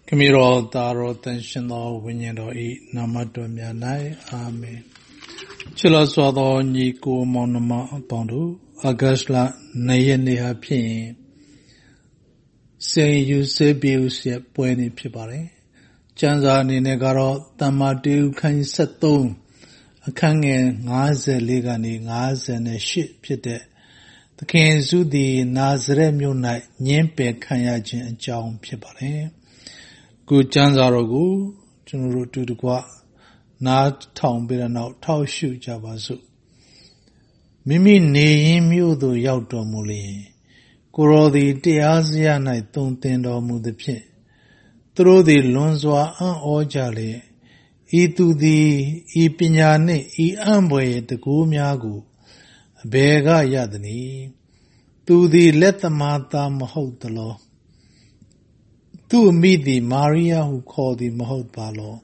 Kamiro Daro Tenshino Winyado E Namato Mianai Amen. Chila Swado Niku Monoma Pondu Agasla Nayene Happy Say you say Bius yet Bueni Pibare Janza Ninegaro Tamadu Kan Sato a Kange Naze Ligani Naze and a ship pite. The King Zudi Nazare Munai Nyempe Kanyajin and Jaum Pibare. Good Janzarogu, General to the Gua, not town bitter now, tau shoot Javazu. Mimi ne mudo yauto muli. Goro the Diazia night don't tend or move the pin. Through the Lonzwa and Ojale, e to the e pinyane, e amboy the Gumiagu, Bega Yadani, to the let the mata mahotalo. To meet the Maria who called the Mahot Balo.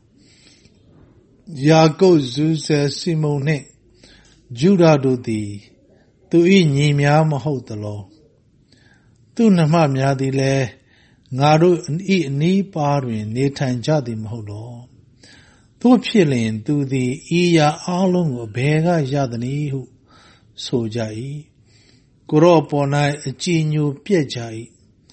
Yago Zeus Simone, Judah do thee, to eat Nimia Mahotalo. To Namamia di le, Naru and eat ni parin, ne tanjadi Maholo. To Pilin to the Iya Alung of Bega Yadani who sojai. Goroponai a genu piejai.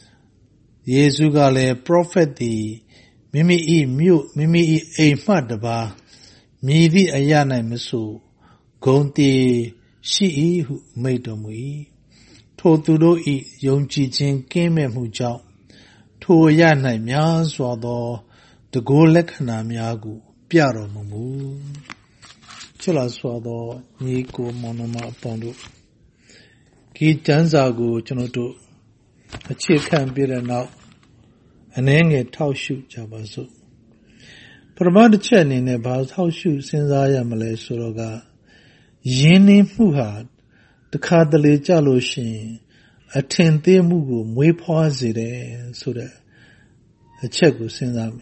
Yesu gale prophet di mimi e mute mimi e madaba midi ayana misu gonti shi hu maidomui to tudo e yongji jin keme mu jaw to ya nai mya swa do de go lekhana mya gu pya ro mu chula swa do ni ko monoma apon do ki jansa gu chono do achi khan pi de naw anenge tau shoot Javazu. Pramad Chenine Baz how shoot since I am a soroga. Yeni Muhad, the Kadale Jaloshin, attend the Mugu, we pause it, so that a check was sent out.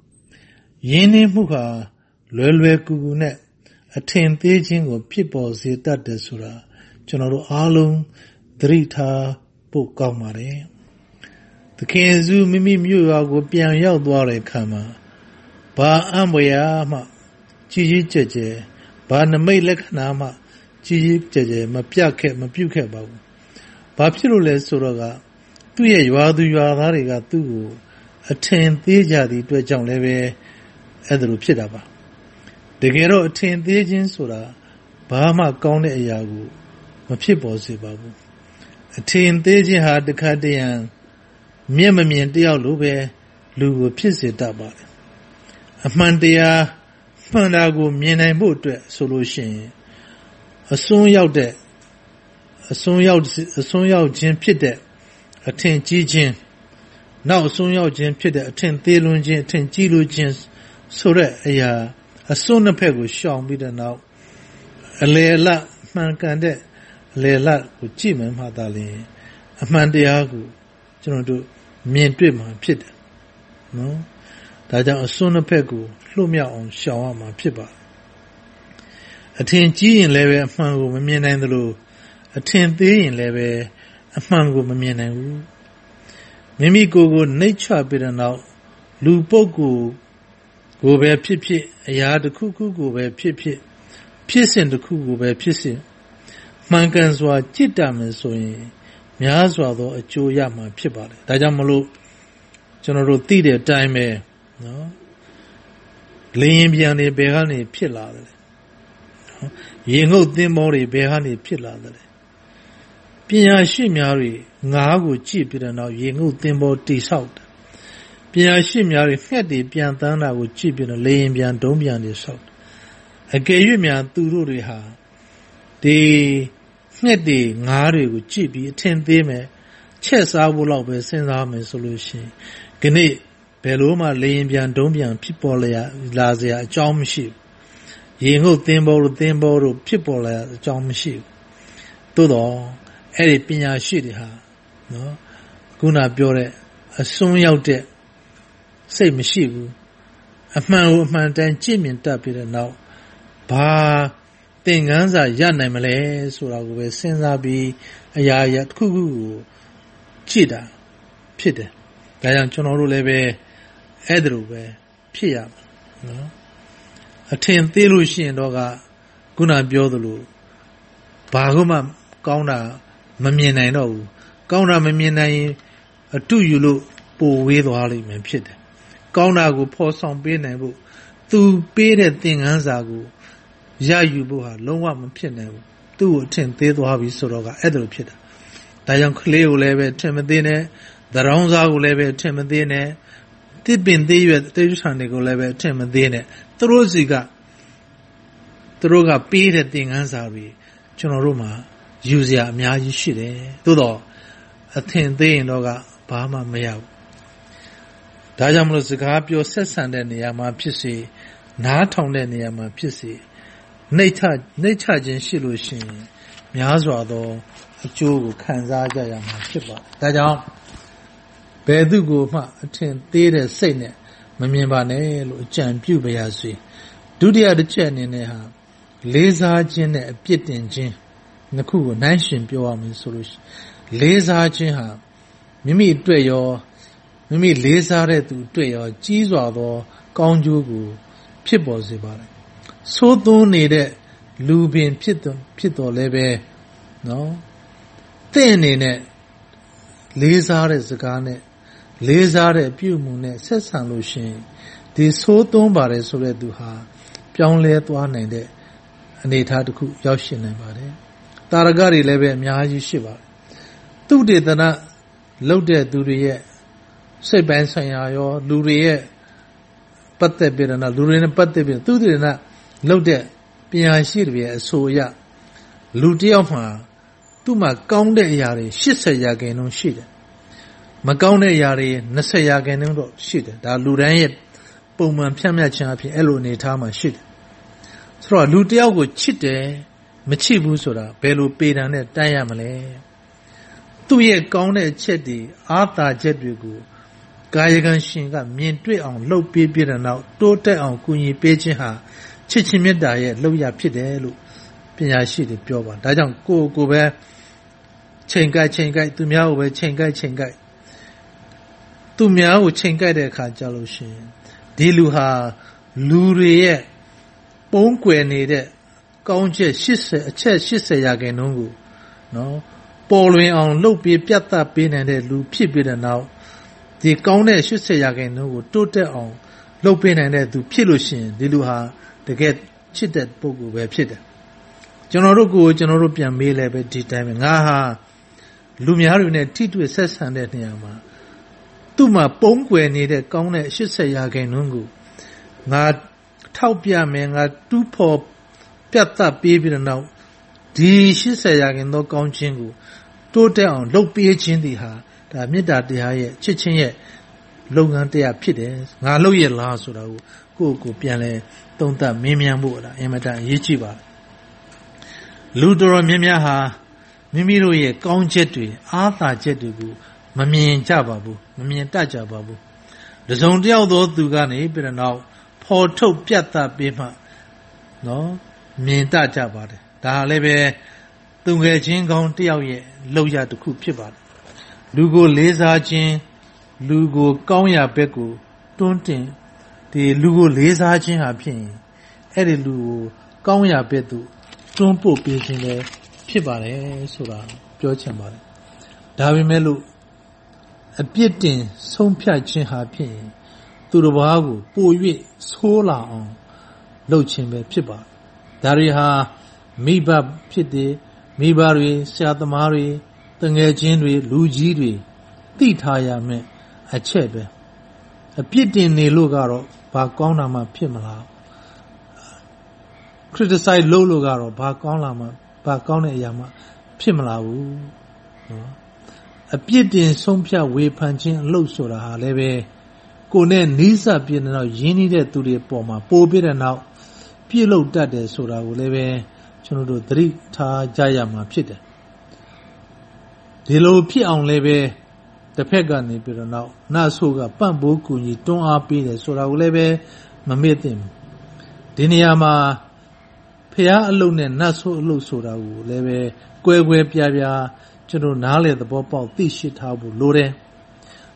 Yeni Muha, Lulwe Gugunet, attend the jing of people see that the Sura, General Alum, Drita, Bokamare. The King Zoo Mimi Mua go pian yao dware kama. Ba amboya ma, Gigi Jeje, Ba Namay Leknama, Gigi Jeje, ma piake, ma puke babu. Ba Pirule Suraga, Tuya Yuadu Yuadariga tu, attend the jadi to a jong leve, Edru Pidaba. The Gero attend the Jin Sura, Bahama Gone Yagu, ma Pibosi babu. Attend the Jin had the Kadian. Miamamian deal lube, Lugo Pizzi Daba. A Mandia, Mandago, Miena Boot solution. A soon out there. A soon out Jim Pide, a 10 Jin. Now soon out Jim Pide, a 10 Thelun Jin, 10 Gilu Jins, so that a sooner peg was shown with now. A layla, Mancande, layla with Jim and Madali. A Mandiago, General. Mean dream pit. No? That a sooner pegu, Lumia on Shawama Piba. A 10 G in leve, a mango, Mamien and the Lu. A 10 D in leve, a mango, Mamien and Lu. Mimi go nature bitter now. Lu Bogu go bear pipi, a yard cuckoo go bear pipi. Piercing the cuckoo bear piercing. Mankans were jitdam so in. Miazwado a Joyama Pibale. Dajamalu General Tide time, no? Limbiani Behani Pilla. Yengo Dimori Behani Pilla. Pia Shimiari, Nago cheap it and now Yengo Dimbo tis out. Pia Shimiari Fetty Piantana would cheap in a Limbian Dombian is out. A Gayumian Tururiha. The Netty, Nari would cheap, attend them, chess I will always send army solution. Gene, Beluma, Limbian, Dombian, people, Lazia, Jom ship. Yengo Thimbo, people, Jom ship. Todo, Eddie Pina Shidiha, no? Guna Biore, a soon out there. Say, Mishibu. A man who man then Jimmy Tapir now. Ba. Tinganza Yanamale, Surago, Senzabi, Ayat Kugu, Chida, Pide. Dayan Chono Leve, အဲ့ဒါလိုပဲဖြစ်ရမှာနော်အထင်သေးလို့ရှိရင်တော့ကခုနပြောသလိုဘာမှကောင်းတာမမြင်နိုင်တော့ဘူးကောင်းတာမမြင်နိုင်ရင်အတုယူလို့ပိုဝေးသွားလိမ့်မယ်ဖြစ်တယ်ကောင်းတာကိုဖော်ဆောင်ပေးနိုင်ဖို့သူပေးတဲ့သင်ခန်းစာကိုရယူဖို့ဟာလုံးဝမဖြစ်နိုင်ဘူးသူ့ကိုအထင်သေးသွားပြီဆိုတော့ကအဲ့ဒါလိုဖြစ်တာဒါကြောင့်ကလေးကိုလည်းပဲထင်မသေးနဲ့သရောင်းစားကိုလည်းပဲထင်မသေးနဲ့တစ်ပင်သေးရွယ်တိရစ္ဆာန်တွေကိုလည်းပဲထင်မသေးနဲ့သူတို့ကပေးတဲ့သင်ခန်းစာတွေကျွန်တော်တို့မှာယူစရာအများကြီးရှိတယ်သို့တော့အထင်သေးရင်တော့ကဘာမှမရဘူးဒါကြောင့်မလို့စကားပြောဆက်ဆံတဲ့နေရာမှာဖြစ်စေနားထောင်တဲ့နေရာမှာဖြစ်စေနှိမ့်ချခြင်းရှိလို့ရှိရင်များစွာသောအကျိုးကိုခံစားကြရမှာဖြစ်ပါတယ်ဒါကြောင့်ဘယ်သူကိုမှအထင်သေးတဲ့စိတ်နဲ့မမြင်ပါနဲ့လို့အကြံပြုပါရစေဒုတိယတစ်ချက်အနေနဲ့ဟာလေးစားခြင်းနဲ့အပြစ်တင်ခြင်းနှစ်ခုကိုနှိုင်းယှဉ်ပြောရမယ်ဆိုလို့လေးစားခြင်းဟာမိမိအတွက်ရောမိမိလေးစားတဲ့သူအတွက်ရောကြီးစွာသောကောင်းကျိုးကိုဖြစ်ပေါ်စေပါတယ်သို့သွန်းနေတဲ့လူပင်ဖြစ်တော်လည်းပဲနော်တင့်အနေနဲ့လေးစားတဲ့စကားနဲ့လေးစားတဲ့ပြုမှုနဲ့ဆက်ဆံလို့ရှိရင်ဒီသို့သွန်းပါတယ်ဆိုတဲ့သူဟာပြောင်းလဲသွားနိုင်တဲ့အနေအထားတစ်ခုရောက်ရှိနိုင်ပါတယ်တာရကတွေလည်းပဲအများကြီးရှိပါတယ်သူတေသနာလုပ်တဲ့သူတွေရဲ့စိတ်ပိုင်းဆိုင်ရာရောလူတွေရဲ့ပတ်သက်ပြီးတော့လူတွေနဲ့ပတ်သက်ပြီးသူတေသနာလုပ်တဲ့ပညာရှိတွေရဲ့အဆိုအရလူတစ်ယောက်မှာသူ့မှာကောင်းတဲ့အရာတွေ80%ရှိတယ်မကောင်းတဲ့အရာတွေ20%တော့ရှိတယ်ဒါလူတိုင်းရဲ့ပုံမှန်ဖြန့်မြတ်ခြင်းအဖြစ်အဲ့လိုအနေထားမှာရှိတယ်ဆိုတော့လူတစ်ယောက်ကိုချစ်တယ်မချစ်ဘူးဆိုတာဘယ်လိုပေတံနဲ့တန်းရမလဲသူ့ရဲ့ကောင်းတဲ့အချက်တွေအားသာချက်တွေကိုကာယကံရှင်ကမြင်တွေ့အောင်လှုပ်ပေးပြတဲ့နောက်တိုးတက်အောင်ကူညီပေးခြင်းဟာချစ်ချင်းမေတ္တာရဲ့လုပ်ရဖြစ်တယ်လို့ပညာရှိတွေပြောပါဒါကြောင့်ကိုပဲချိန်ကိုက်သူများကိုပဲချိန်ကိုက်သူများကိုချိန်ကိုက်တဲ့အခါကြလို့ရှိရင်ဒီလူဟာလူတွေရဲ့ပုံကွယ်နေတဲ့ကောင်းချက်80အချက်80%ကိုနော်ပေါ်လွင်အောင်လှုပ်ပြီးပြတ်သားပေးနိုင်တဲ့လူဖြစ်ပြီးတဲ့နောက်ဒီကောင်းတဲ့80%ကိုတိုးတက်အောင်လှုပ်ပေးနိုင်တဲ့သူဖြစ်လို့ရှိရင်ဒီလူဟာတကယ်ချစ်တဲ့ပုဂ္ဂိုလ်ပဲဖြစ်တယ်ကျွန်တော်တို့ပြန်မေးလဲပဲဒီတိုင်းပဲငါဟာလူများတွေနဲ့ထိတွေ့ဆက်ဆံတဲ့နေရာမှာသူ့မှာပုံကွယ်နေတဲ့ကောင်းတဲ့80%ကိုငါထောက်ပြမယ်ငါတူးဖော်ပြတ်သားပေးပြီးတဲ့နောက်ဒီ80%သောကောင်းခြင်းကိုတိုးတက်အောင်လုပ်ပေးခြင်းဒီဟာဒါမေတ္တာတရားရဲ့ချစ်ခြင်းရဲ့လုပ်ငန်းတရားဖြစ်တယ်ငါလုပ်ရလားဆိုတာကိုပြန်လဲသုံးသပ်မင်းမြန်ဖို့အင်မတန်အရေးကြီးပါတယ်လူတော်များများဟာမိမိတို့ရဲ့ကောင်းချက်တွေအားသာချက်တွေကိုမမြင်ကြပါဘူးမမြင်တတ်ကြပါဘူးတစုံတစ်ယောက်သောသူကနေပြီးတော့ဖော်ထုတ်ပြတ်သားပေးမှနော်မြင်တတ်ကြပါတယ်ဒါလည်းပဲသူငယ်ချင်းကောင်းတစ်ယောက်ရဲ့လောက်ရတစ်ခုဖြစ်ပါတယ်လူကိုလေးစားခြင်းလူကိုကောင်းရာဘက်ကိုတွန်းတင်ဒီလူကိုလေးစားခြင်းဟာဖြစ်ရင်အဲ့ဒီလူကိုကောင်းရာဘက်သို့တွန်းပို့ပေးခြင်းလည်းဖြစ်ပါတယ်ဆိုတာပြောချင်ပါတယ်ဒါပေမဲ့လို့အပြစ်တင်ဆုံးဖြတ်ခြင်းဟာဖြစ်ရင်သူတစ်ပါးကိုပို၍ဆိုးလာအောင်လုပ်ခြင်းပဲဖြစ်ပါတယ်ဒါတွေဟာမိဘဖြစ်တယ်မိဘတွေဆရာသမားတွေတငယ်ချင်းတွေလူကြီးတွေသိထားရမယ်အချက်ပဲအပြစ်တင်နေလို့ကတော့ဘာကောင်းတာမှဖြစ်မလား criticize လုပ်လို့ကတော့ဘာကောင်းတဲ့အရာမှဖြစ်မလာဘူးနော်အပြစ်တင်ဆုံးဖြတ်ဝေဖန်ခြင်းအလုပ်ဆိုတာဟာလည်းပဲကိုယ်နဲ့နီးစပ်ပြည့်တဲ့နောက်ရင်းနှီးတဲ့သူတွေပေါ်မှာပို့ပြတဲ့နောက်ပြည့်လို့တတ်တယ်ဆိုတာကိုလည်းပဲကျွန်တော်တို့သတိထားကြရမှာဖြစ်တယ်ဒီလိုဖြစ်အောင်လည်းပဲတစ်ဖက်ကနေပြီးတော့နောက်နတ်ဆိုးကပန့်ပိုးကူညီတွန်းအားပေးတယ်ဆိုတာကိုလည်းပဲမမေ့သင့်ဘူးဒီနေရာမှာဖျားအလုပ်နဲ့နတ်ဆိုးအလုပ်ဆိုတာကိုလည်းပဲကွဲပြားကျွန်တော်နားလေသဘောပေါက်သိရှိထားဖို့လိုတယ်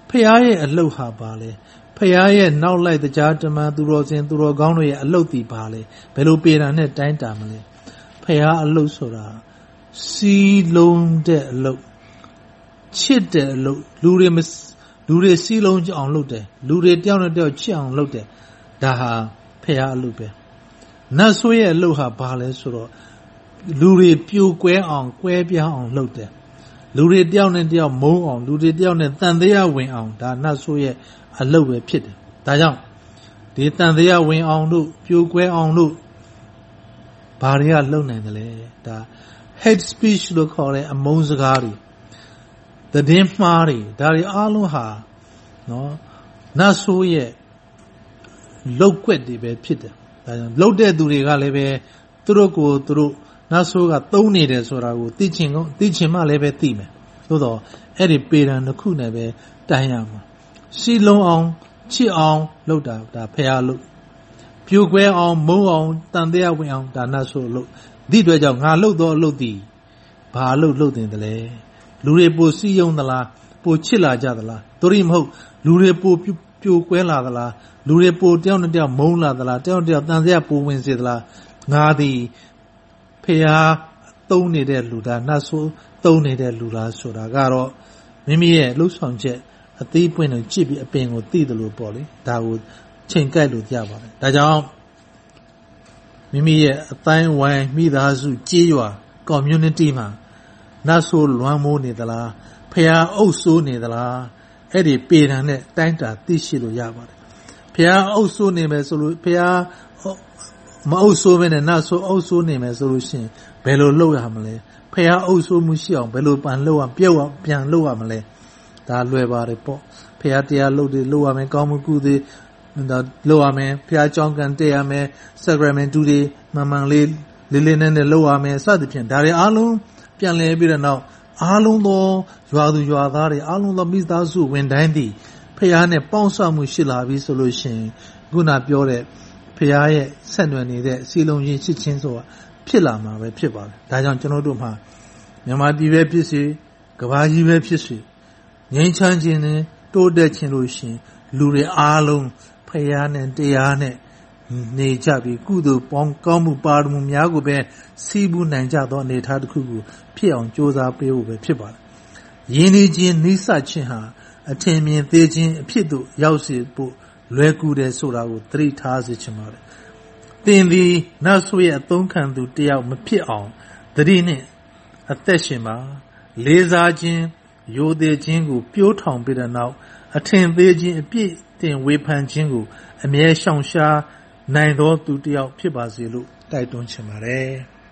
ဖျားရဲ့အလုတ်ဟာပါလေဖျားရဲ့နောက်လိုက်တရားဓမ္မသူတော်စင်သူတော်ကောင်းတို့ရဲ့အလုတ်တီပါလေဘယ်လိုပေတာနဲ့တိုင်းတာမလဲဖျားအလုတ်ဆိုတာစီလုံးတဲ့အလုတ်ချစ်တဲ့အလုတ်လူတွေစီလုံးကြအောင်လုပ်တယ်လူတွေတယောက်နဲ့တယောက်ချစ်အောင်လုပ်တယ်ဒါဟာဖျားအလုတ်ပဲနတ်ဆိုးရဲ့အလုတ်ဟာဘာလဲဆိုတော့လူတွေပြိုကွဲအောင်ကွဲပြားအောင်လုပ်တယ်လူတွေတယောက်နဲ့တယောက်မုန်းအောင်လူတွေတယောက်နဲ့တန်တရားဝင်အောင်ဒါနတ်ဆိုးရဲ့အလုပ်ပဲဖြစ်တယ်ဒါကြောင့်ဒီတန်တရားဝင်အောင်လို့ပြိုကွဲအောင်လို့ဘာတွေကလုပ်နိုင်တယ်လဲဒါ hate speech လို့ခေါ်တဲ့အမုန်းစကားတွေသတင်းမှားတွေဒါတွေအားလုံးဟာနော်နတ်ဆိုးရဲ့လောက်ွက်တွေပဲဖြစ်တယ်ဒါကြောင့်လှုပ်တဲ့သူတွေကလည်းပဲသူတို့ကိုသူတို့နတ်ဆိုးကသုံးနေတယ်ဆိုတာကိုသိချင်မှလည်းပဲသိမယ်သို့တော့အဲ့ဒီပေရန်တစ်ခုနဲ့ပဲတိုင်ရမှာစီလုံးအောင်ချစ်အောင်လုပ်တာဒါဖျားလို့ပြိုကွဲအောင်မုန်းအောင်တန်တရားဝင်အောင်ဒါနတ်ဆိုးလို့ဒီအတွက်ကြောင့်ငါလုပ်တော့လုပ်သည်ဘာလုပ်တင်တယ်လဲလူတွေပိုစီယုံသလားပိုချစ်လာကြသလားတို့ရိမဟုတ်လူတွေပိုပြိုကွဲလာသလားလူတွေပိုတယောက်နဲ့တယောက်မုန်းလာသလားတယောက်တယောက်တန်တရားပိုဝင်စေသလားငါသည်ဖျားသုံးနေတဲ့လူသားနတ်ဆိုးသုံးနေတဲ့လူသားဆိုတာကတော့မိမိရဲ့လှုပ်ဆောင်ချက်အသေးပွင့်ကိုကြည့်ပြီးအပင်ကိုသိတယ်လို့ပေါ့လေဒါကိုချိန်ကိုက်လို့ကြပါတယ်ဒါကြောင့်မိမိရဲ့အတိုင်းဝိုင်းမိသားစုကြေးရွာ community မှာနတ်ဆိုးလွမ်းမိုးနေသလားဖျားအုပ်ဆိုးနေသလားအဲ့ဒီပေတံနဲ့တိုင်းတာသိရှိလို့ရပါတယ်ဖျားအုပ်ဆိုးနေမယ်ဆိုလို့ဖျားမအုပ်ဆိုးပဲနဲ့နတ်ဆိုးအုပ်ဆိုးနေမယ်ဆိုလို့ရှိရင်ဘယ်လိုလုပ်ရမလဲဖျားအုပ်ဆိုးမှုရှိအောင်ဘယ်လိုပြန်လုပ်ရမလဲဒါလွယ်ပါတယ်ပေါ့ဖျားတရားလုပ်ရမယ်ကောင်းမှုကုသိုလ်ဒါလုပ်ရမယ်ဖျားကြောင်းကန်တက်ရမယ် sacrament တွေမှန်လေးနဲ့လုပ်ရမယ်စသဖြင့်ဒါတွေအားလုံးပြန်လည်ပြီးတော့နောက်အားလုံးသောရွာသူရွာသားတွေအားလုံးသောမိသားစုဝင်တိုင်းသည်ဖျားနဲ့ပေါင်းစပ်မှုရှိလာပြီဆိုလို့ရှိရင်ခုနပြောတဲ့ဖျားရဲ့ဆက်နွယ်နေတဲ့စီလုံးချင်းရှိချင်းဆိုတာဖြစ်လာမှာပဲဖြစ်ပါတယ်ဒါကြောင့်ကျွန်တော်တို့မှာမြန်မာပြည်ပဲဖြစ်စေကမ္ဘာကြီးပဲဖြစ်စေငြိမ်းချမ်းခြင်းနဲ့တိုးတက်ခြင်းလို့ရှိရင်လူတွေအားလုံးဖျားနဲ့တရားနဲ့နေကြပြီးကုသိုလ်ပေါင်းကောင်းမှုပါရမီများကိုပဲစီးပူးနိုင်ကြသောအနေအထားတစ်ခုကိုဖြစ်အောင်ကြိုးစားပေးဖို့ပဲဖြစ်ပါတယ်။ယဉ်ကျေးခြင်းနိစ္စခြင်းဟာအထင်မြင်သေးခြင်းအဖြစ်သို့ရောက်စေဖို့လွယ်ကူတယ်ဆိုတာကိုသတိထားစေချင်ပါတယ်။သင်သည်နတ်ဆိုးရဲ့အသုံးခံသူတယောက်မဖြစ်အောင်သတိနဲ့အသက်ရှင်ပါလေးစားခြင်းရိုသေခြင်းကိုပြိုးထောင်ပြီးတဲ့နောက်အထင်သေးခြင်းအပြည့်တင်ဝေဖန်ခြင်းကိုအမြဲရှောင်ရှားနိုင်သောသူတယောက်ဖြစ်ပါစေလို့တိုက်တွန်းချင်ပါတယ်။